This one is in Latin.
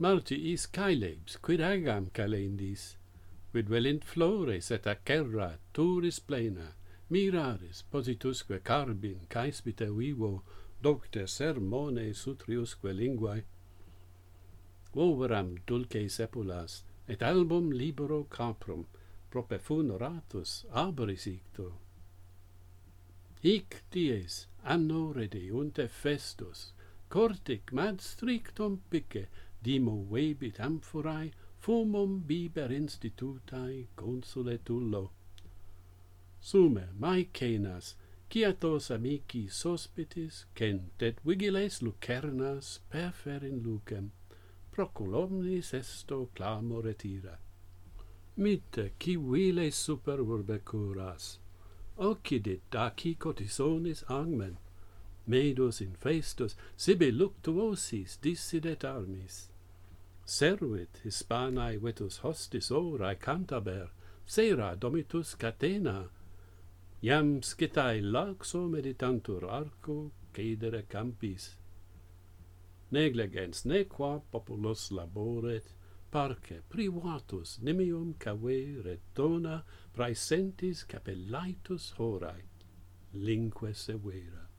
Martiis caelebs, quid agam calendis, quid velint flores et acerra turis plena, miraris positusque carbin caespite vivo, docte sermone sutriusque linguae. Voveram dulce sepulas, et album libero caprum, prope funoratus arboris icto. Hic dies, anno redeunt festus, cortic mad strictum pice, dimo vebit amphorae, fumum biber institutae consulet ullo. Sume Maecenas, quiatos amicis hospitis, cent et vigiles lucernas perferin lucem, procul omnis esto clamor et ira. Mitte civiles super urbe curas, occidit daci cotisonis agmen, medus infestus sibi luctuosis dissidet armis. Servit Hispanae vetus hostis orae cantaber, sera domitus catena, iam scitae laxo meditantur arco cedere campis. Negligens nequa populus laboret, parce privatus nimium cave retona praesentis capellaitus horae, linque severa.